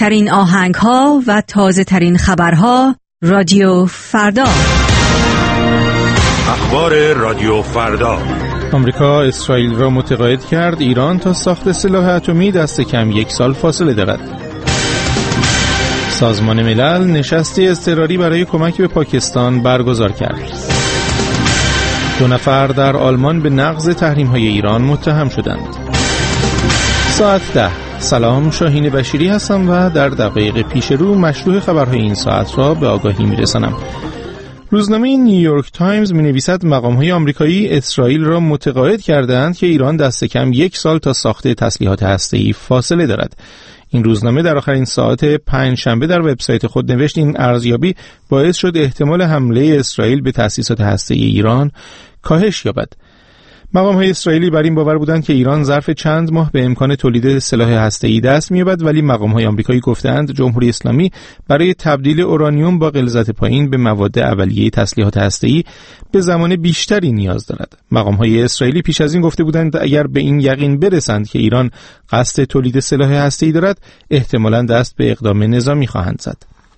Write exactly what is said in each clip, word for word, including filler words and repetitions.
بهترین آهنگ‌ها و تازه‌ترین خبرها رادیو فردا. اخبار رادیو فردا. آمریکا اسرائیل را متقاعد کرد ایران تا ساخت سلاح اتمی دست کم یک سال فاصله دارد. سازمان ملل نشستی اضطراری برای کمک به پاکستان برگزار کرد. دو نفر در آلمان به نقض تحریم‌های ایران متهم شدند. ساعت ده. سلام، شاهین بشیری هستم و در دقایق پیش رو مشروع خبرهای این ساعت را به آگاهی می‌رسانم. روزنامه نیویورک تایمز می‌نویسد مقام‌های آمریکایی اسرائیل را متقاعد کردند که ایران دست کم یک سال تا ساخت تسلیحات هسته‌ای فاصله دارد. این روزنامه در آخرین ساعت پنجشنبه در وبسایت خود نوشت این ارزیابی باعث شد احتمال حمله اسرائیل به تأسیسات هسته‌ای ایران کاهش یابد. مقام‌های اسرائیلی بر این باور بودند که ایران ظرف چند ماه به امکان تولید سلاح هسته‌ای دست می‌یابد، ولی مقام‌های آمریکایی گفتند جمهوری اسلامی برای تبدیل اورانیوم با غلظت پایین به مواد اولیه تسلیحات هسته‌ای به زمان بیشتری نیاز دارد. مقام‌های اسرائیلی پیش از این گفته بودند اگر به این یقین برسند که ایران قصد تولید سلاح هسته‌ای دارد، احتمالاً دست به اقدام نظامی خواهند زد.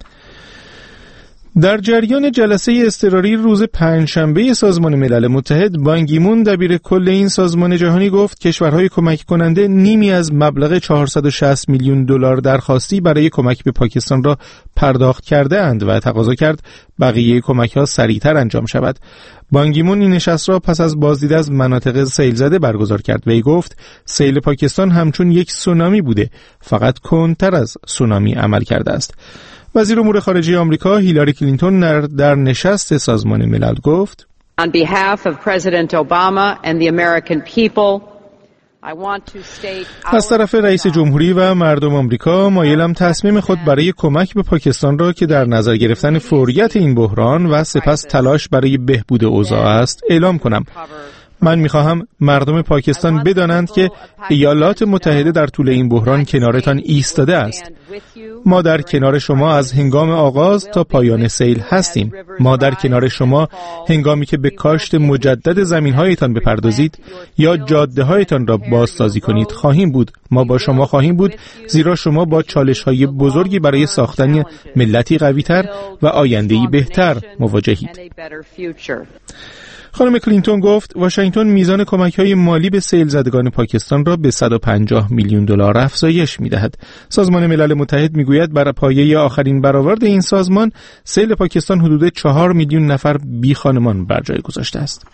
در جریان جلسه اضطراری روز پنجشنبه سازمان ملل متحد، بان کی مون دبیر کل این سازمان جهانی گفت کشورهای کمک کننده نیمی از مبلغ چهارصد و شصت میلیون دلار درخواستی برای کمک به پاکستان را پرداخت کرده اند و تقاضا کرد بقیه کمک‌ها سریعتر انجام شود. بان کی مون این نشست را پس از بازدید از مناطق سیل زده برگزار کرد و ای گفت سیل پاکستان همچون یک سونامی بوده، فقط کندتر از سونامی عمل کرده است. وزیر امور خارجه آمریکا هیلاری کلینتون در نشست سازمان ملل گفت On behalf of President Obama and the American people, I want to state از طرف رئیس جمهوری و مردم آمریکا مایلم تصمیم خود برای کمک به پاکستان را که در نظر گرفتن فوریت این بحران و سپس تلاش برای بهبود اوضاع است اعلام کنم. من می‌خواهم مردم پاکستان بدانند که ایالات متحده در طول این بحران کنارتان ایستاده است. ما در کنار شما از هنگام آغاز تا پایان سیل هستیم. ما در کنار شما هنگامی که به کاشت مجدد زمین‌هایتان بپردازید یا جاده‌هایتان را بازسازی کنید خواهیم بود. ما با شما خواهیم بود، زیرا شما با چالش‌های بزرگی برای ساختن ملتی قوی‌تر و آینده‌ای بهتر مواجهید. خانم کلینتون گفت واشنگتن میزان کمک‌های مالی به سیل زدگان پاکستان را به صد و پنجاه میلیون دلار افزایش می‌دهد. سازمان ملل متحد می‌گوید بر پایه آخرین برآورد این سازمان سیل پاکستان حدود چهار میلیون نفر بی خانمان بر جای گذاشته است.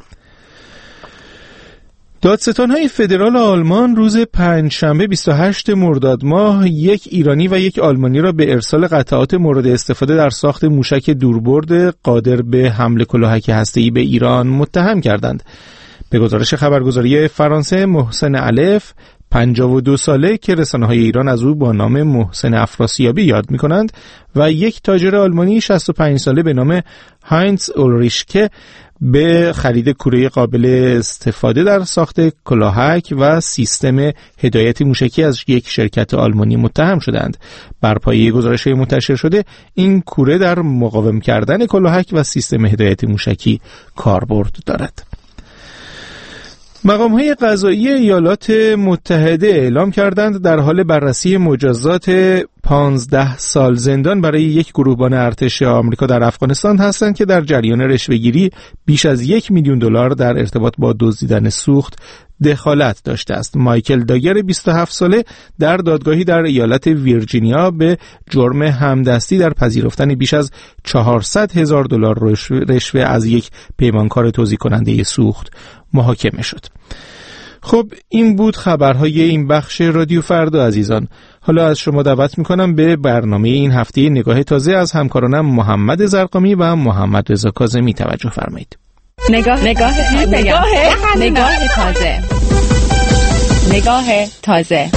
دادستان‌های فدرال آلمان روز پنجشنبه بیست و هشتم مرداد ماه یک ایرانی و یک آلمانی را به ارسال قطعات مورد استفاده در ساخت موشک دوربرد قادر به حمل کلاهک هسته‌ای به ایران متهم کردند. به گزارش خبرگزاری فرانسه، محسن الف پنجاه و دو ساله که رسانه‌های ایران از او با نام محسن افراسیابی یاد می‌کنند و یک تاجر آلمانی شصت و پنج ساله به نام هاینز اولریشکه به خرید کوره قابل استفاده در ساخت کلاهک و سیستم هدایت موشکی از یک شرکت آلمانی متهم شدند. بر پایه گزارش‌های منتشر شده این کوره در مقاوم کردن کلاهک و سیستم هدایت موشکی کاربرد دارد. مقام‌های قضایی ایالات متحده اعلام کردند در حال بررسی مجازات پانزده سال زندان برای یک گروهبان ارتش آمریکا در افغانستان هستند که در جریان رشوه‌گیری بیش از یک میلیون دلار در ارتباط با دزدیدن سوخت دخالت داشته است. مایکل داگر بیست و هفت ساله در دادگاهی در ایالت ویرجینیا به جرم همدستی در پذیرفتن بیش از چهارصد هزار دلار رشوه از یک پیمانکار توزیع کننده سوخت محاکمه شد. خب این بود خبرهای این بخش رادیو فردا عزیزان. حالا از شما دعوت میکنم به برنامه این هفته نگاه تازه از همکارانم محمد زرقامی و محمد رضا کاظمی توجه فرمایید. نگاه نگاه نگاه نگاه تازه نگاه تازه.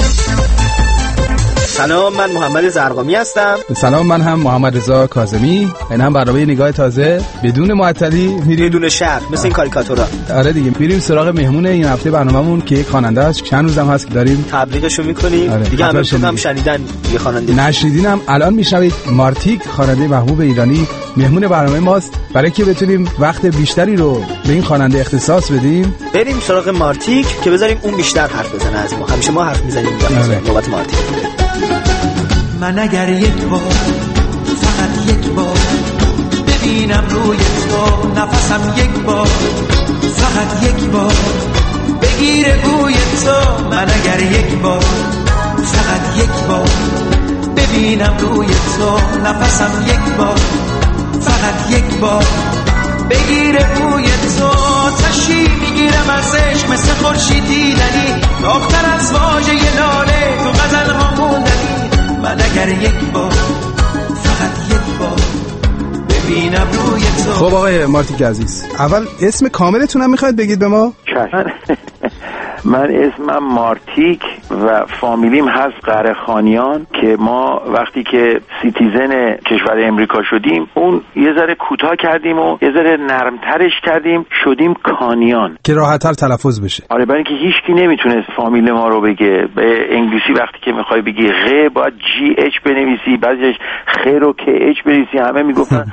سلام، من محمد زرقامی هستم. سلام، من هم محمد رضا کاظمی. این هم برنامه نگاه تازه بدون معطلی میریم بدون شرط مثل این کاریکاتورا. آره دیگه، میریم سراغ مهمون این هفته برنامه‌مون که یک خواننده است. چند روزم هست که داریم تبلیغشو می‌کنیم. آره. دیگه همه هم شنیدن یه خواننده. نشنیدینم الان میشنوید. مارتیک، خواننده محبوب ایرانی، مهمون برنامه ماست. برای که بتونیم وقت بیشتری رو به این خواننده اختصاص بدیم، بریم سراغ مارتیک که بذاریم اون بیشتر حرف بزنه از ما. همیشه ما حرف می‌زنیم. آره. نوبت مارتیک. من اگر یک بار فقط یک بار ببینم روی تو نفسم یک بار فقط یک بار بگیره بوی تو من اگر یک بار فقط یک بار ببینم روی تو نفسم یک بار فقط یک بار بگیره بوی تو تشی میگیرم ازش مثل خورشید دیدنی داغ‌تر از واژه لاله تو غزل ها موندنی من اگر یک بار فقط یک بار ببینم روی تو. خب آقای مارتیک عزیز اول اسم کاملتون هم میخواید بگید به ما؟ من اسمم مارتیک و فامیلیم هست قره‌خانیان که ما وقتی که سیتیزن کشور امریکا شدیم اون یه ذره کوتاه کردیم و یه ذره نرمترش کردیم شدیم کانیان که راحت‌تر تلفظ بشه. آره برای اینکه هیچکی نمیتونه فامیل ما رو بگه. به انگلیسی وقتی که میخوای بگی غ باید جی اچ بنویسی بعضیش خ رو که اچ بنویسی همه میگفتن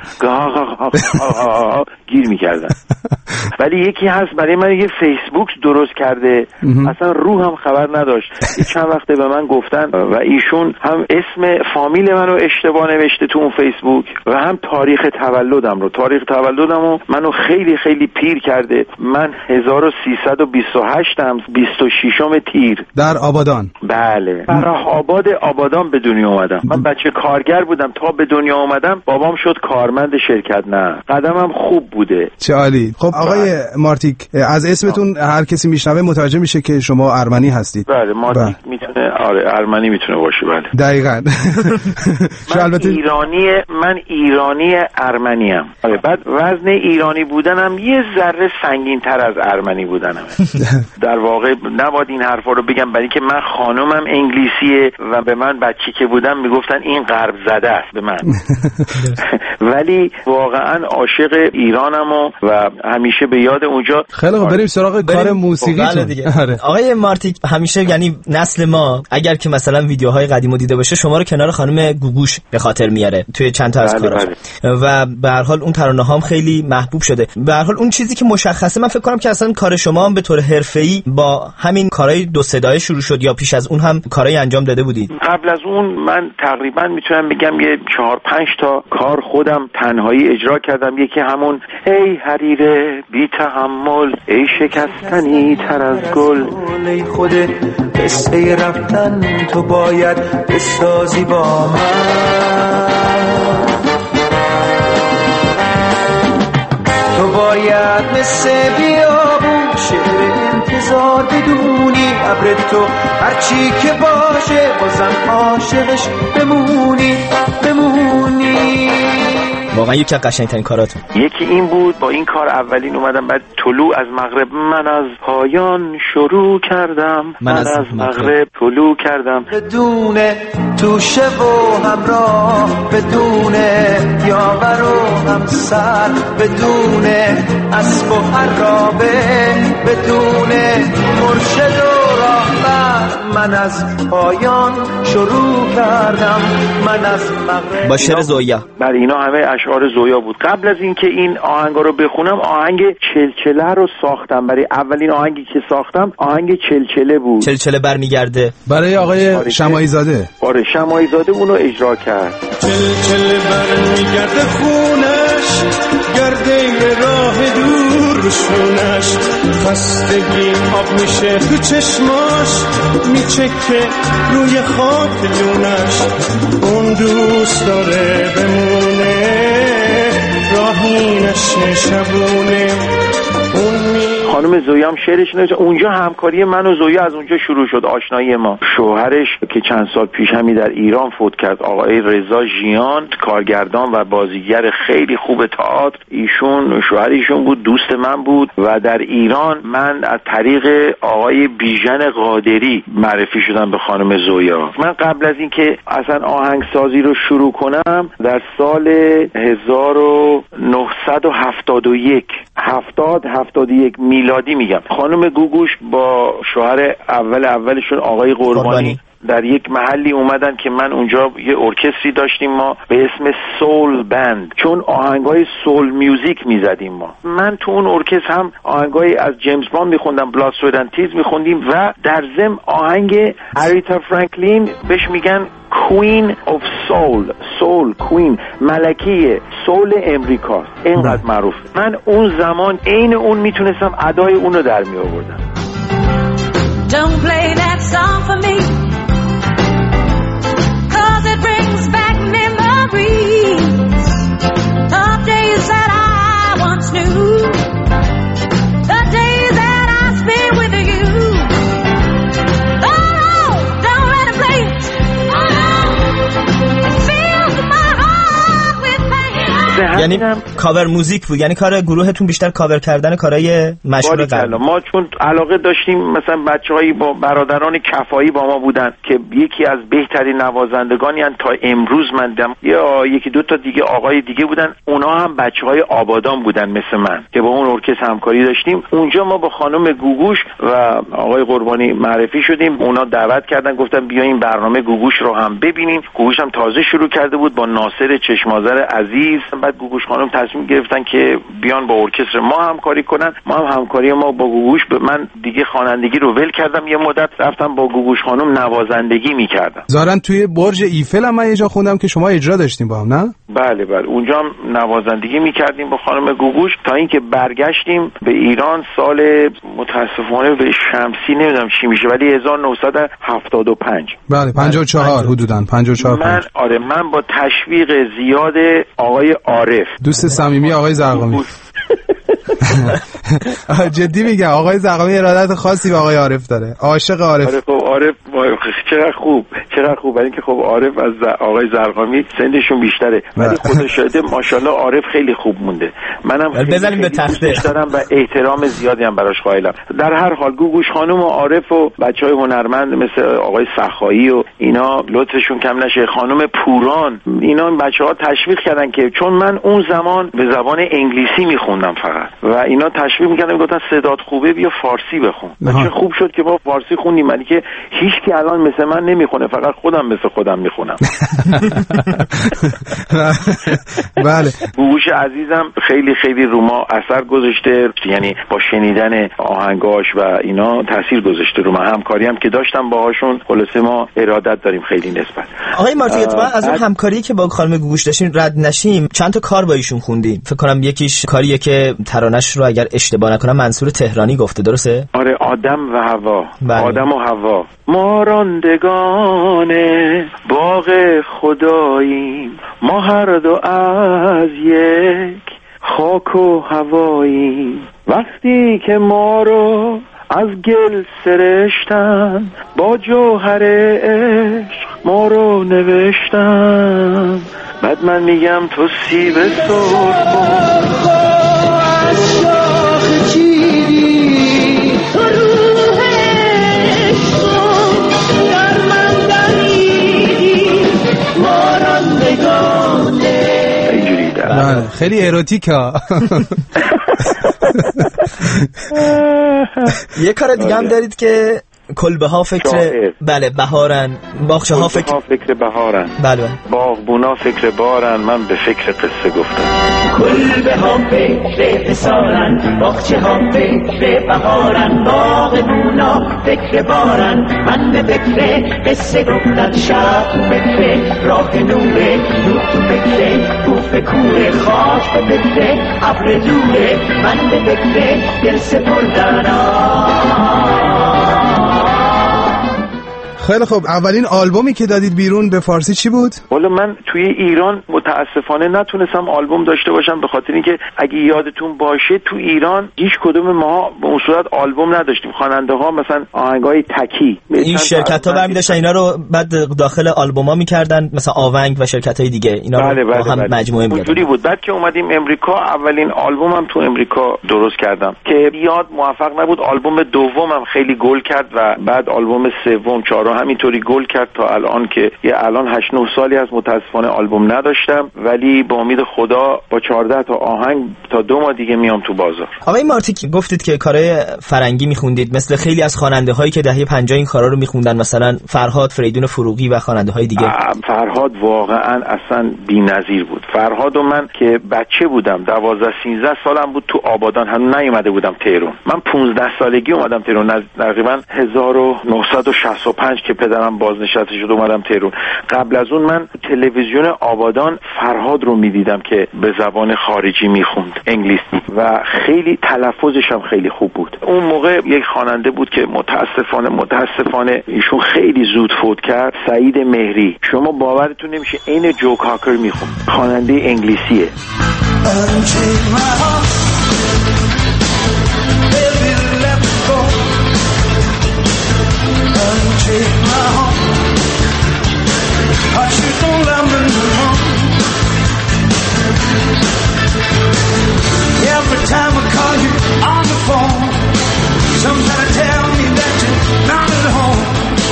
گیر میکردن. ولی یکی هست برای من یه فیسبوک درست کرده اصلا رو هم خبر نداشت چند وقته به من گفتن و ایشون هم اسم فامیل منو اشتباه نوشته تو اون فیسبوک و هم تاریخ تولدم رو تاریخ تولدم رو منو خیلی خیلی پیر کرده. من هزار و سیصد و بیست و هشت ام بیست و ششم تیر در آبادان. بله فرح آباد آبادان به دنیا اومدم. من بچه کارگر بودم تا به دنیا اومدم بابام شد کارمند شرکت. نه قدمم خوب بوده. چه عالی. خب آقای مارتیک از اسمتون هر کسی میشنوه متوجه میشه که شما ارمنی هستید. بله مارتیک میتونه آره ارمنی میتونه باشه. بله دقیقاً. من البته ایرانی من ایرانی ارمنی ام. آره بعد وزن ایرانی بودنم یه ذره سنگین تر از ارمنی بودنم. در واقع نباید این حرفا رو بگم برای که من خانومم انگلیسیه و به من بچی که بودم میگفتن این غرب زده است به من. ولی واقعا عاشق ایرانم و, و همیشه به یاد اونجا. خیلی خوب بریم سراغ کار موسیقی. آره. آقای مارتیک همیشه یعنی نسل ما اگر که مثلا ویدیوهای قدیمو دیده باشه شما رو کنار خانم گوگوش به خاطر میاره توی چند تا از بله کاراش بله. و به هر حال اون ترانه هام خیلی محبوب شده. به هر حال اون چیزی که مشخصه من فکر کنم که اصلا کار شما هم به طور حرفه‌ای با همین کارهای دو صدایی شروع شد یا پیش از اون هم کارهای انجام داده بودید؟ قبل از اون من تقریبا میتونم بگم یه چهار پنج تا کار خودم تنهایی اجرا کردم. یکی همون ای حریره بی تحمل ای شکستنی تر از گل ای خود قصه رفتن تو باید بسازی با من تو باید مثل بیابون شعر انتظار بدونی ابر تو هرچی که باشه بازم عاشقش بمونی بمونی. واقعا یکی از قشنگترین کاراتون. یکی این بود با این کار اولین اومدم بعد طلوع از مغرب من از پایان شروع کردم من, من از, از مغرب طلوع کردم بدون توشه و همراه بدون یاور و همسر بدون اسب و عرابه بدون مرشد و راهبر من از پایان شروع کردم من از مغرب. با شعر زویا. بله اینا همه اشعار زویا بود. قبل از اینکه این آهنگا رو بخونم آهنگ چلچله رو ساختم. برای اولین آهنگی که ساختم آهنگ چلچله بود. چلچله برمیگرده برای آقای شماعی زاده. آره شماعی زاده اونو اجرا کرد. چلچله برمیگرده خونش گرده راه دور شونش خستگی آب میشه تو چشماش میچکه روی خاک لونش اون دوست داره بمونه راهی نشه شبونه اون خانم زویا هم شعرش نوشته. اونجا همکاری من و زویا از اونجا شروع شد آشنایی ما. شوهرش که چند سال پیش همی در ایران فوت کرد آقای رضا ژیان کارگردان و بازیگر خیلی خوب تئاتر ایشون شوهر ایشون بود دوست من بود و در ایران من از طریق آقای بیژن قادری معرفی شدم به خانم زویا. من قبل از اینکه اصلا آهنگسازی رو شروع کنم در سال هزار و نهصد و هفتاد و یک هفتاد هفتاد و یک میلادی میگم خانم گوگوش با شوهر اول اولشون آقای قربانی در یک محلی اومدن که من اونجا یه ارکستری داشتیم ما به اسم سول بند، چون آهنگای سول میوزیک میزدیم ما. من تو اون ارکستر هم آهنگای از جیمز باند میخوندم، بلاد سوئت اند تیرز میخوندیم و در ضمن آهنگ اریتا فرانکلین بهش میگن کوین اف سول، سول کوین، ملکه سول امریکا، اینقدر معروف. من اون زمان عین اون میتونستم ادای اون رو در می آوردم. Don't play that song for me, 'cause it brings back memories of days that I once knew, the days that I spent with you. Oh no, don't let it play it. Oh no, it fills my heart with pain. یعنی کاور موزیک بود، یعنی کار گروهتون بیشتر کاور کردن کارهای مشهور قبل. ما چون علاقه داشتیم، مثلا بچه‌هایی با برادران کفایی با ما بودن که یکی از بهترین نوازندگانی ان تا امروز من دیدم، یا یکی دو تا دیگه آقای دیگه بودن، اونا هم بچه‌های آبادان بودن مثل من که با اون ارکستر همکاری داشتیم. اونجا ما با خانم گوگوش و آقای قربانی معرفی شدیم، اونا دعوت کردن گفتن بیاین برنامه گوگوش رو هم ببینیم. گوگوش هم تازه شروع کرده بود با ناصر چشمازر عزیز. بعد گوگوش خانم تصمیم گرفتن که بیان با ارکستر ما همکاری کنن. ما هم همکاری ما با گوگوش، من دیگه خوانندگی رو ول کردم، یه مدت رفتم با گوگوش خانم نوازندگی میکردم. ظاهرا توی برج ایفل هم من یه جا خوندم که شما اجرا داشتین با هم، نه؟ بله بله، اونجا هم نوازندگی میکردیم با خانم گوگوش تا اینکه برگشتیم به ایران سال متاسفانه به شمسی نمیدونم چی میشه ولی هزار و نهصد و هفتاد و پنج. بله پنجاه و چهار حدوداً پنجاه و چهار. من آره من با تشویق زیاد آقای عارف، دوست صمیمی آقای زرقامی جدی میگم آقای زرقامی ارادت خاصی به آقای عارف داره، عاشق عارف. آره خب عارف چقدر خوب چقدر خوب، ولی اینکه خب عارف از آقای زرقامی سنشون بیشتره ولی خدا شاهده ماشاءالله عارف خیلی خوب مونده. منم بزنیم به تخته دارم و احترام زیادی هم براش قائلم. در هر حال گوگوش خانم و عارف و بچهای هنرمند مثل آقای سخایی و اینا لطفشون کم نشه، خانم پوران، اینا بچه‌ها تشویق کردن که چون من اون زمان به زبان انگلیسی میخوندم فقط و اینا تشویق میکردن میگفتن صدات خوبه بیا فارسی بخون. چه خوب شد که ما فارسی خوندیم، ولی که هیچ کی الان مثل من نمیخونه، فقط خودم مثل خودم میخونم. بله. گوگوش عزیزم خیلی خیلی رو ما اثر گذاشته، یعنی با شنیدن آهنگاش و اینا تاثیر گذاشته رو ما. همکاری هم که داشتم باهاشون خلاصه ما ارادت داریم خیلی نسبت. آقای مارتیک اتفاقا از اون همکاری که با خانم گوگوش داشتین رد نشیم، چند تا کار با ایشون خوندین. فکر کنم یکیش کاریه که ترانش رو اگر اشتباه نکنم منصور تهرانی گفته، درسته؟ آره آدم و هوا. بله. آدم و هوا. ما راندگان باغ خداییم، ما هر دو از یک خاک و هواییم. وقتی که ما رو از گل سرشتن، با جوهر عشق ما رو نوشتن. بعد من میگم تو سیب سرخ از شاخ چیدی، تو روح عشق در من دریدی، ما راندگانه. اینجوری در خیلی اروتیک ها. یه کار دیگه هم دارید که کلبه ها فکر شاعر. بله بهارن، باغچه ها فکر فکر بهارن، بله باغبونا فکر بارن، من به فکر قصه گفتم. کلبه ها فکر بسارن، باغچه ها فکر بهارن، باغبونا فکر بارن، من به فکر قصه گفتم. شب فکر راه نوره، نور تو فکر کوفه کوره، خاک به فکر ابر دوره، من به فکر دل سپردن. خیلی خب، اولین آلبومی که دادید بیرون به فارسی چی بود؟ والا من توی ایران متاسفانه نتونستم آلبوم داشته باشم، به خاطر اینکه اگه یادتون باشه تو ایران هیچ کدوم ما به اون صورت آلبوم نداشتیم. خواننده ها مثلا آهنگای تکی این شرکت ها برمی داشتن اینا رو بعد داخل آلبوما میکردن، مثلا آونگ و شرکت های دیگه اینا رو بله بله با هم بله. مجموعه می‌کردن. اونجوری بود. بعد که اومدیم امریکا اولین آلبومم تو امریکا درست کردم که یاد موفق نبود. آلبوم دومم خیلی گل کرد و بعد آلبوم سوم، چهارم همینطوری گل کرد تا الان که یه الان هشت نه سالی از متاسفانه آلبوم نداشتم، ولی با امید خدا با چهارده تا آهنگ تا دو ماه دیگه میام تو بازار. آقای مارتیک گفتید که کارهای فرنگی میخوندید مثل خیلی از خواننده هایی که دهه پنجاه این کارا رو میخوندن، مثلا فرهاد، فریدون فروغی و خواننده های دیگه. فرهاد واقعا اصلا بی‌نظیر بود. فرهاد و من که بچه بودم دوازده سیزده سالم بود تو آبادان هم نیومده بودم تهران. من پانزده سالگی اومدم تهران، تقریبا هزار و نهصد و شصت و پنج که پدرم بازنشسته شد اومدم تهران. قبل از اون من تلویزیون آبادان فرهاد رو میدیدم که به زبان خارجی میخوند، انگلیسی، و خیلی تلفظش هم خیلی خوب بود. اون موقع یک خواننده بود که متاسفانه متاسفانه ایشون خیلی زود فوت کرد، سعید مهری. شما باورتون نمیشه عین جو کاکر میخوند، خواننده انگلیسیه. Every time I call you on the phone, somebody tell me that you're not at home.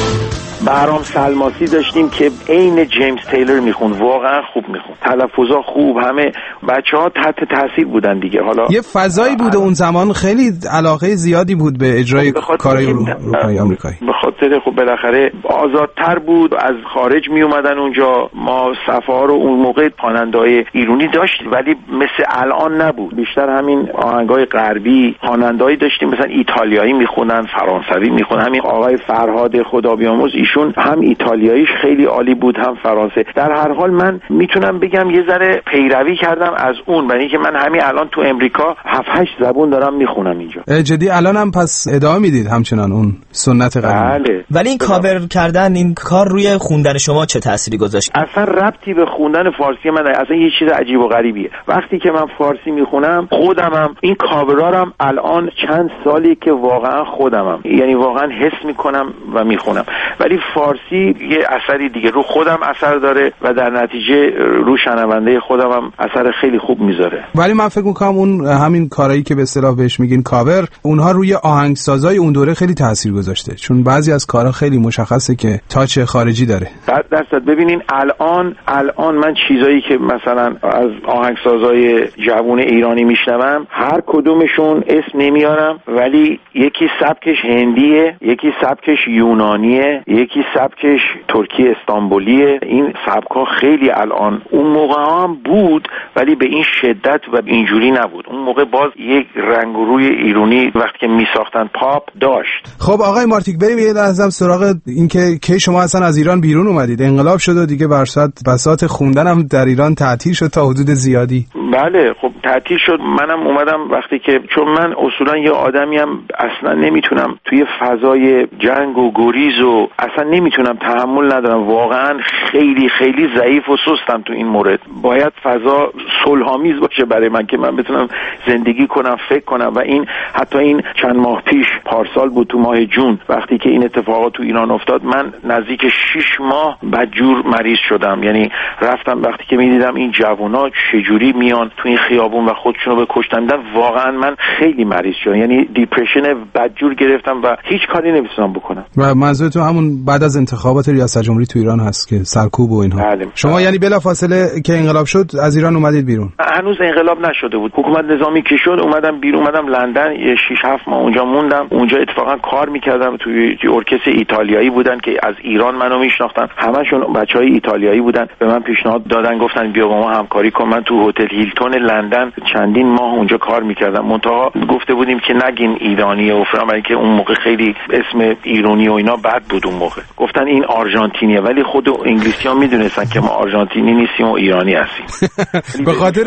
برام سلماسی داشتیم که عین جیمز تیلر میخوند، واقعا خوب میخوند، تلفظا خوب، همه بچه‌ها تحت تاثیر بودن دیگه. حالا یه فضایی بود اون زمان، خیلی علاقه زیادی بود به اجرای کارهای اروپایی آمریکایی. به خاطر خب بالاخره آزادتر بود، از خارج می اومدن اونجا. ما صفحه ها رو اون موقع خواننده‌های ایرانی داشت ولی مثل الان نبود، بیشتر همین آهنگای غربی خواننده‌ای داشتیم، مثلا ایتالیایی میخونن، فرانسوی میخونن. همین آقای فرهاد خدا بیامرز ایشون هم ایتالیاییش خیلی عالی بود هم فرانسه. در هر حال من میتونم بگم یه ذره پیروی کردم از اون، برای اینکه من همین الان تو امریکا هفت هشت زبون دارم میخونم اینجا. جدی الان هم پس ادامه میدید همچنان اون سنت قدیمی؟ بله. ولی این کاور کردن، این کار روی خوندن شما چه تأثیری گذاشت؟ اصلا ربطی به خوندن فارسی من اصلا یه چیز عجیب و غریبیه. وقتی که من فارسی میخونم خودمم این کاورارم الان چند سالی که واقعا خودمم، یعنی واقعا حس میکنم و میخونم. ولی فارسی یه اثری دیگه رو خودم اثر داره و در نتیجه رو شنونده خودم هم اثر خیلی خوب میذاره. ولی من فکر میکنم اون همین کارهایی که به اصطلاح بهش میگین کاور، اونها روی آهنگسازای اون دوره خیلی تاثیر گذاشته، چون بعضی از کارها خیلی مشخصه که تاچ خارجی داره. صد درصد. ببینین الان الان من چیزایی که مثلا از آهنگسازای جوون ایرانی میشنوم، هر کدومشون اسم نمیارم، ولی یکی سبکش هندیه، یکی سبکش یونانیه، یکی سبکش ترکی استانبولیه. این سبکا خیلی الان، اون موقع هم بود ولی به این شدت و اینجوری نبود. اون موقع باز یک رنگ و روی ایرانی وقتی که میساختن پاپ داشت. خب آقای مارتیک بریم یه لحظه سراغ اینکه کی شما اصلا از ایران بیرون اومدید. انقلاب شد و دیگه برصد بساط خوندن هم در ایران تعطیل شد تا حدود زیادی. بله خب تعطیل شد. منم اومدم وقتی که، چون من اصولا یه آدمیم اصلا نمیتونم توی فضای جنگ و گریز و اصلا نمیتونم، تحمل ندارم، واقعا خیلی خیلی ضعیف و سستم تو این مورد. باید فضا صلح‌آمیز باشه برای من که من بتونم زندگی کنم، فکر کنم. و این حتی این چند ماه پیش، پارسال بود تو ماه جون، وقتی که این اتفاقات تو ایران افتاد، من نزدیک شش ماه بدجور مریض شدم. یعنی رفتم وقتی که میدیدم این جوونا چجوری میان تو این خیابون و خودشونو بکشتن، واقعا من خیلی مریض شدم. یعنی دیپرشن بدجور گرفتم و هیچ کاری نمیتونم بکنم. و منظور تو همون بعد از انتخابات ریاست جمهوری تو ایران هست که سرکوب و اینها. بله. شما یعنی بلافاصله که انقلاب شد از ایران اومدید بیرون؟ هنوز انقلاب نشده بود، حکومت نظامی که شد اومدم بیرون، اومدم لندن، یه شش هفت ماه اونجا موندم. اونجا اتفاقا کار میکردم توی ارکستر ایتالیایی بودن که از ایران منو میشناختن، همشون بچهای ایتالیایی بودن. به من پیشنهاد دادن، گفتن بیا با ما همکاری کن. من تو هتل هیلتون لندن چندین ماه اونجا کار میکردم. منتها گفته بودیم که نگین ایرانیه و فلان، برای که اون موقع خیلی اسم ایرانی و اینا بد بود. اون موقع گفتن این آرژانتینیه، ولی خود انگلیسی‌ها میدونستن که ما آرژانتینی نیستیم و ایرانی هستیم. به خاطر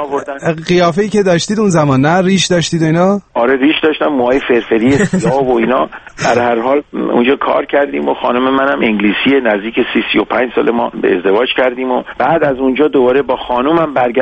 قیافه‌ای که داشتید اون زمان، نه ریش داشتید و اینا؟ آره ریش داشتم، موهای فرفری سیاه و اینا. در هر حال اونجا کار کردیم و خانم منم انگلیسیه، نزدیک سی سی و پنج سال ما به ازدواج کردیم و بعد از اونجا دوباره با خانومم برگشتیم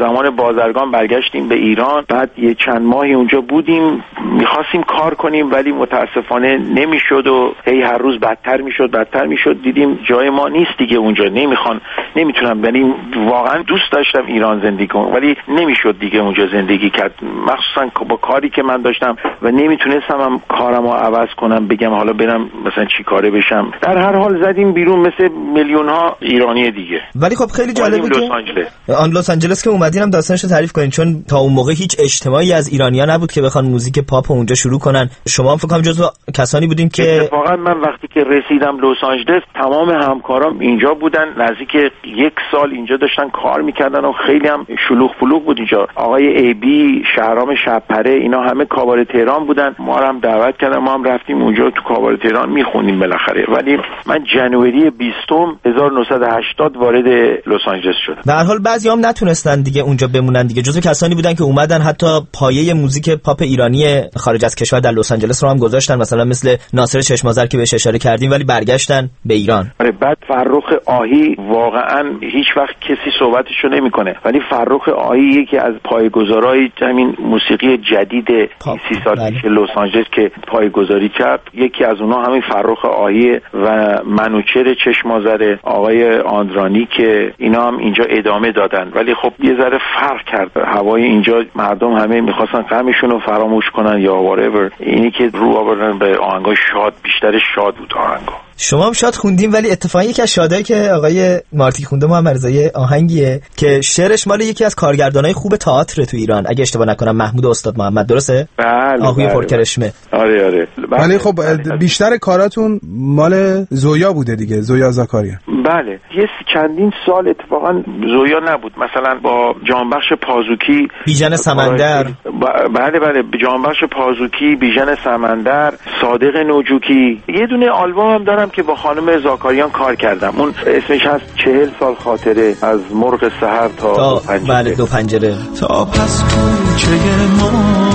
زمان بازرگان برگشتیم به ایران. بعد یه چند ماهی اونجا بودیم، میخواستیم کار کنیم ولی متاسفانه نمیشد و هی هر روز بدتر میشد بدتر میشد. دیدیم جای ما نیست دیگه اونجا، نمیخوان نمیتونم، یعنی واقعا دوست داشتم ایران زندگی کنم ولی نمیشد دیگه اونجا زندگی کرد، مخصوصا با کاری که من داشتم و نمیتونستم هم کارمو عوض کنم بگم حالا برم مثلا چی کاره بشم. در هر حال زدیم بیرون مثل میلیون ها ایرانی دیگه. ولی خب خیلی جالبه که لس آنجلس آن لس آنجلس که اومدین هم داستانش رو تعریف کنین، چون تا اون موقع هیچ اجتماعی از ایرانی‌ها نبود که بخوان موزیک پاپ اونجا شروع کنن. شما هم فکر کنم جزو کسانی بودین که اتفاقا من وقتی که رسیدم لس آنجلس تمام همکارام اینجا بودن، نزدیک یک سال اینجا داشتن کار میکردن و خیلی هم شلوغ پلوغ بود اینجا. آقای ای بی، شهرام شبپره، اینا همه کاباره تهران بودن، ما هم دعوت کردن، ما هم رفتیم اونجا تو کاباره تهران میخونیم بالاخره. ولی من جنوری بیستم هزار و نهصد و هشتاد وارد لس آنجلس شدم. در حال بعضیام نتونستن دیگه اونجا بمونن دیگه، جزو کسانی بودن که اومدن حتی پایه موزیک پاپ ایرانی خارج از کشور در لس آنجلس رو هم گذاشتن، مثلا مثل ناصر چشم‌آذر که بهش اشاره کردیم، ولی برگشتن به ایران. آره بعد فرخ آهی واقعا هیچ وقت کسی صحبتشو نمیکنه، ولی فرخ آهی یکی از پایه‌گذارای همین موسیقی جدید سی سال پیش لس آنجلس که پایه‌گذاری کرد، یکی از اونها همین فرخ آهی و منوچهر چشم‌آذر، آقای آندرانی که اینا هم اینجا ادامه دادن. ولی خب یه ذره فرق کرد هوای اینجا، مردم همه میخواستن غمشون رو فراموش کنن یا whatever، اینی که رو آوردن به آهنگای شاد، بیشتر شاد بود آهنگا. شما هم شاد خوندیم، ولی اتفاقا یکی از شادایی که آقای مارتی خونده محمد رضایی آهنگیه که شعرش مال یکی از کارگردانای خوب تئاتر تو ایران، اگه اشتباه نکنم محمود استاد محمد، درسته؟ بله. آهوی پرکرشمه. آره آره. ولی خب بیشتر کاراتون مال زویا بوده دیگه، زویا زاکاریان. بله. یه چندین سال اتفاقا زویا نبود، مثلا با جانبخش پازوکی، بیژن سمندر. بله بله، جانبخش پازوکی، بیژن سمندر، صادق نوجوکی. یه دونه آلبوم هم دارم که با خانم زاکاریان کار کردم، اون اسمش هست چهل سال خاطره، از مرغ سحر تا, تا دو پنجره. بله دو پنجره. تا پس کوچه ما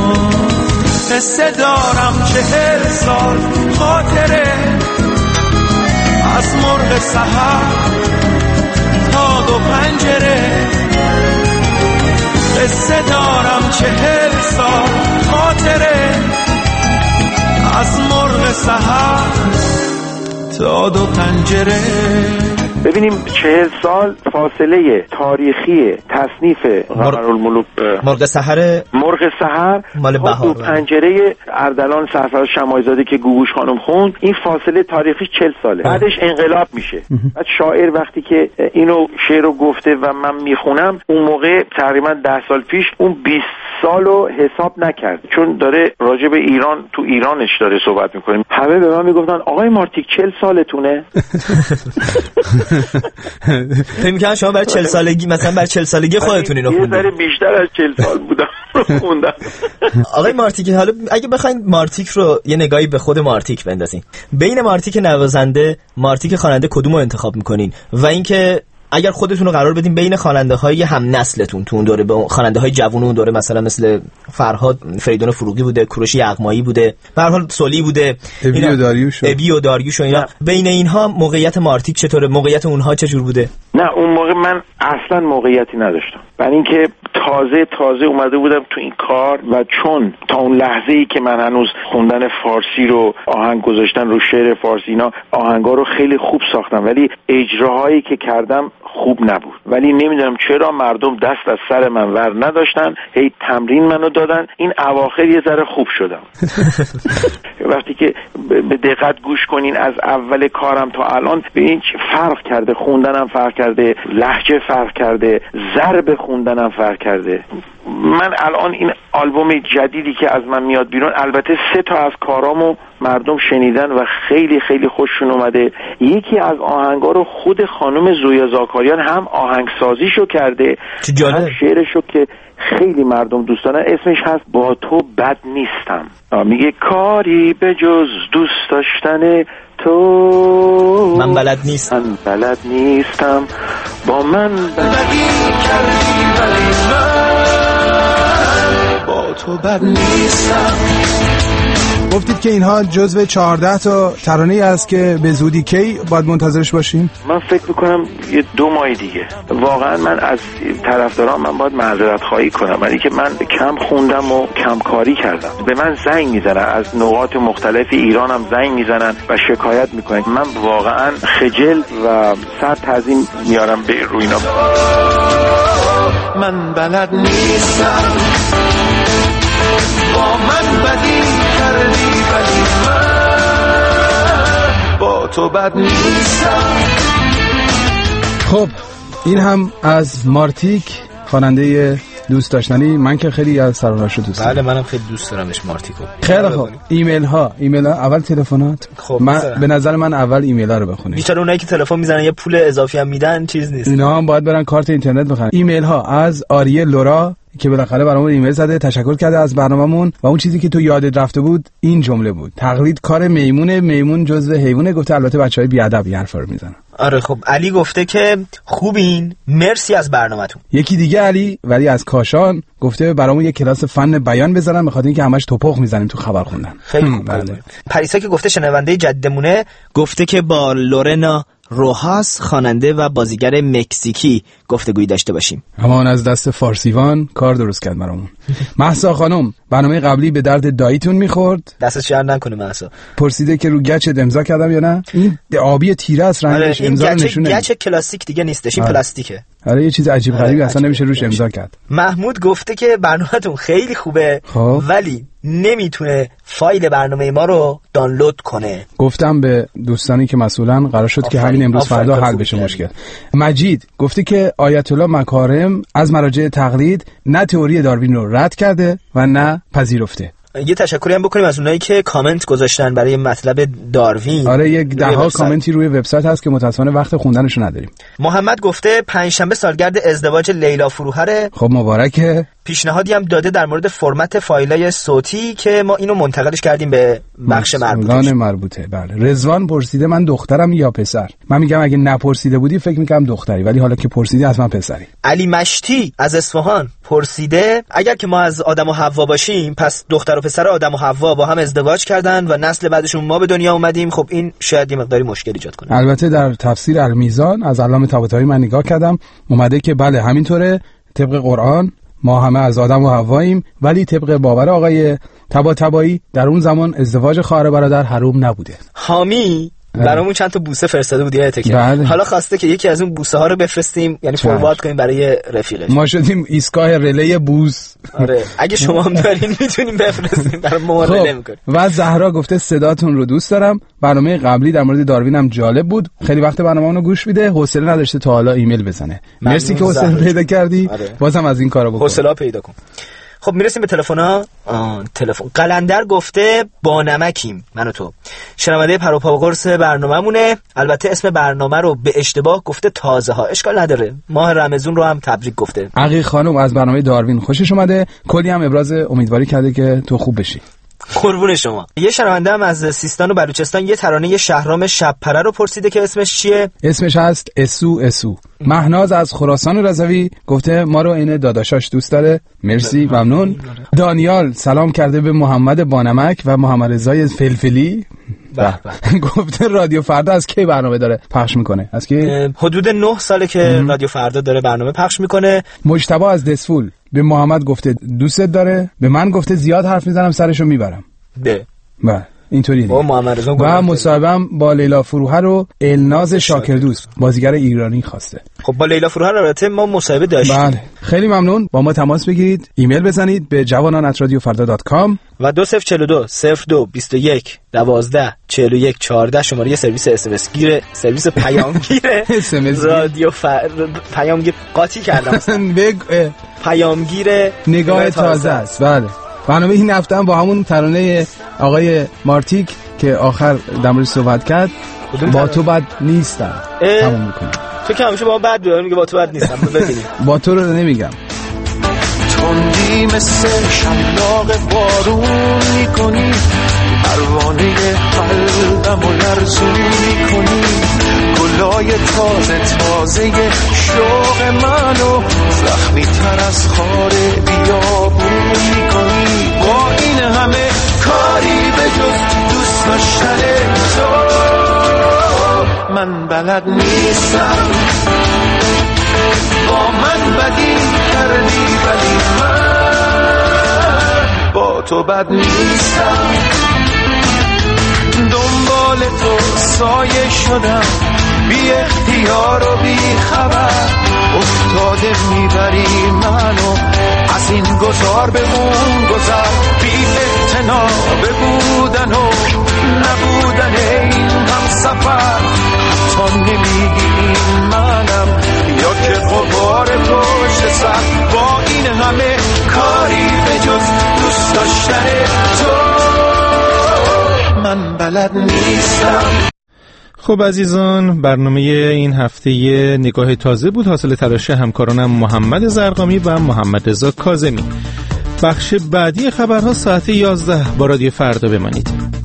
قصه دارم چهل سال خاطره، از مرغ سحر تا دو پنجره، قصه دارم چهل سال خاطره، از مرغ سحر تا دو پنجره. ببینیم چهل سال فاصله تاریخی تصنیف قمرالملوک مرغ سحر مرغ سحر مال بهار، دو پنجره اردلان سرفراز شمایزاده که گوگوش خانم خوند، این فاصله تاریخی چهل ساله. بعدش انقلاب میشه. بعد شاعر وقتی که اینو شعر رو گفته و من میخونم، اون موقع تقریبا ده سال پیش اون بیست سالو حساب نکرد، چون داره راجع به ایران تو ایرانش داره صحبت میکنیم. همه به من میگفتن آقای مارتیک چهل سالتونه؟ فکر می‌کنم شما برای چهل سالگی مثلا برای چهل سالگی خودتون اینو خوندید. یه ذره بیشتر از چهل سال بودم خوندم. آقای مارتیک، حالا اگه بخواید مارتیک رو یه نگاهی به خود مارتیک بندازین، بین مارتیک نوازنده، مارتیک خواننده کدومو انتخاب میکنین؟ و اینکه اگر خودتون رو قرار بدین بین خواننده‌های هم نسلتون تو اون دوره، به خواننده‌های جوون اون دوره، مثلا مثل فرهاد فریدون فروغی بوده، کوروش یغمایی بوده، به هر حال سولی بوده، ابی و داریوش ابی و داریوش و اینا، بین اینها موقعیت مارتیک چطوره؟ موقعیت اونها چجور بوده؟ نه اون موقع من اصلا موقعیتی نداشتم، برای اینکه تازه تازه اومده بودم تو این کار و چون تا اون لحظه‌ای که من هنوز خوندن فارسی رو، آهنگ گذاشتن رو شعر فارسی، اینا آهنگا رو خیلی خوب ساختم، ولی اجراهایی که کردم خوب نبود. ولی نمیدونم چرا مردم دست از سر من ور نداشتن، هی تمرین منو دادن. این اواخر یه ذره خوب شدم. وقتی که به دقت گوش کنین از اول کارم تا الان به این فرق کرده، خوندنم فرق کرده، لهجه فرق کرده، ضرب خوندنم فرق کرده. من الان این آلبوم جدیدی که از من میاد بیرون، البته سه تا از کارامو مردم شنیدن و خیلی خیلی خوششون اومده. یکی از آهنگا رو خود خانم زویا زاکاریان هم آهنگسازیشو کرده، هم شعرشو که خیلی مردم دوست دارن. اسمش هست با تو بد نیستم. میگه کاری به جز دوست داشتن تو من بلد نیستم، من بلد نیستم، با من بدی کردی ولی من با تو بد نیستم. گفتید که اینها جزو چهارده تا ترانه است که به زودی کی باید منتظرش باشیم؟ من فکر میکنم یه دو ماه دیگه. واقعا من از طرفداران من باید معذرت خواهی کنم، ولی که من کم خوندم و کم کاری کردم. به من زنگ میزنن از نقاط مختلف ایران هم زنگ میزنن و شکایت میکنن. من واقعا خجل و سر تعظیم میارم به روی اینا. من بلد نیستم با من بدی کردی، ولی من با تو بد نیستم. خب این هم از مارتیک، خواننده دوست داشتنی. من که خیلی از سرانش رو دوست دارم. بله منم خیلی دوست دارمش مارتیکو. خیلی خوب. ایمیل ها ایمیل ها اول تلفنات. خب من به نظر من اول ایمیل ها رو بخونید. بیچاره اونایی که تلفن میزنن یه پول اضافی هم میدن چیز نیست. اینا هم باید برن کارت اینترنت بخرن. ایمیل ها از آریه لورا که بالاخره برامون ایمیل زده، تشکر کرده از برنامه‌مون و اون چیزی که تو یادت رفته بود این جمله بود: تقلید کار میمونه، میمون جزو حیوانه. گفته البته بچهای بی ادب این حرفا رو میزنن. آره خب علی گفته که خوبین، مرسی از برنامه‌تون. یکی دیگه علی ولی از کاشان گفته برامون یه کلاس فن بیان بذارن، بخاطر اینکه همش توپخ میزنیم تو خبر خوندن. خیلی خوب. بله. پریسا که گفته شنونده جدمونه، گفته که با لورنا روحاس خواننده و بازیگر مکزیکی گفتگویی داشته باشیم. اما از دست فارسیوان کار درست کرد برامون. مهسا خانم برنامه قبلی به درد داییتون میخورد؟ دستش شر نکنه مهسا. پرسیده که رو گچت امضا کردم یا نه. این آبی تیره است رنگش، امضا رو نشونه. این گچ کلاسیک دیگه نیستش، این پلاستیکه. آره یه چیز عجیب غریبی اصلا نمیشه روش امضا کرد. محمود گفته که برنامه‌تون خیلی خوبه خب. ولی نمیتونه فایل برنامه ما رو دانلود کنه. گفتم به دوستانی که مسئولن قرار شد که همین امروز فردا حل بشه مشکل. مجید گفته که آیت الله مکارم از مراجع تقلید نه تئوری داروین رو رد کرده و نه پذیرفته. یه تشکری هم بکنیم از اونایی که کامنت گذاشتن برای مطلب داروین. آره یک ده ها کامنتی روی وبسایت هست که متأسفانه وقت خوندنش رو نداریم. محمد گفته پنجشنبه سالگرد ازدواج لیلا فروهره. خب مبارکه. پیشنهادی هم داده در مورد فرمت فایلای صوتی که ما اینو منتقلش کردیم به بخش مربوطه. مربوطه بله. رضوان پرسیده من دخترم یا پسر؟ من میگم اگه نپرسیده بودی فکر میکنم دختری، ولی حالا که پرسیدی حتما پسری. علی مشتی از اصفهان پرسیده اگر که ما از آدم و حوا باشیم پس دختر و پسر آدم و حوا با هم ازدواج کردن و نسل بعدشون ما به دنیا اومدیم، خب این شاید یه مقداری مشکل ایجاد کنه. البته در تفسیر المیزان از علامه طباطبایی من نگاه کردم اومده که بله همینطوره، طبق قرآن ما همه از آدم و حواییم، ولی طبق باور آقای طباطبایی در اون زمان ازدواج خواهر برادر حرام نبوده. حامی برامون چند تا بوسه فرستاده بود یادته که بله. حالا خواسته که یکی از اون بوسه ها رو بفرستیم، یعنی فوروارد کنیم برای رفیقش. ما شدیم ایستگاه رله بوس. آره اگه شما هم دارین میتونیم بفرستیم برای ما رله میکنیم. و زهرا گفته صداتون رو دوست دارم، برنامه قبلی در مورد داروین هم جالب بود، خیلی وقت برنامه‌مون رو گوش میده، حوصله نداشته تا حالا ایمیل بزنه. مرسی که حوصله پیدا کردی. آره. بازم از این کارا بکن. حوصله پیدا کن. خب میرسیم به تلفن‌ها. تلفن قلندر گفته با نمکیم من و تو. شنونده پروپا و قرص برنامه‌مونه. البته اسم برنامه رو به اشتباه گفته تازه ها، اشکال نداره. ماه رمضان رو هم تبریک گفته. عقیق خانم از برنامه داروین خوشش اومده، کلی هم ابراز امیدواری کرده که تو خوب بشی. قربون شما. یه شنونده هم از سیستان و بلوچستان یه ترانه شهرام شب‌پره رو پرسیده که اسمش چیه؟ اسمش هست اسو اسو. مهناز از خراسان رضوی گفته ما رو عین داداشاش دوست داره. مرسی ممنون. دانیال سلام کرده به محمد بانمک و محمد رضای فلفلی. گفته رادیو فردا از کی برنامه داره پخش میکنه؟ از کی؟ حدود نه ساله که رادیو فردا داره برنامه پخش میکنه. مجتبی از دسفول به محمد گفته دوستت داره، به من گفته زیاد حرف میزنم سرشو میبرم. ده بله اینطوری دیگه. و مصاحبه‌ام با لیلا فروهر رو الناز شاکردوست بازیگر ایرانی خواسته. خب با لیلا فروهر البته ما مصاحبه داشتیم. بله خیلی ممنون. با ما تماس بگیرید، ایمیل بزنید به جوانان ات رادیو فردا دات کام و دو صفر چهل و دو صفر دو بیست و یک دوازده چهل و یک چهارده شماره سرویس اس ام اس گیر، سرویس پیامگیر رادیو فر... پیامگیر قاطی کردم اصلا. پیامگیر نگاه تازه است. بله برنامه این هفته هم با همون ترانه آقای مارتیک که آخر در موردش صحبت کرد، با تو بد نیستم تموم میکنم. تو که همیشه با من بد میگی، با تو بد نیستم. ببینید با تو رو نمیگم. تندی مثل شلاق بارون میکنی، پروانه قلبم و لرزون میکنی، گلای تازه تازه شوق منو زخمی تر از خار بیابون میکنی. با این همه کاری به جز بلد نیستم، با من بدی کردی ولی من با تو بد نیستم. دنبال تو سایه شدم، بی اختیار و بی خبر افتاده میبری منو از این گذار به اون گذر، بی اعتناب بودن و نبودن این هم سفر. حتی نمیگی این منم یا که غبار پشت سر، با این همه کاری به جز دوست داشتن تو من بلد نیستم. خب عزیزان، برنامه این هفته نگاه تازه بود، حاصل تلاش همکارانم محمد زرقامی و محمد رضا کاظمی. بخش بعدی خبرها ساعت یازده با رادیو فردا بمانید.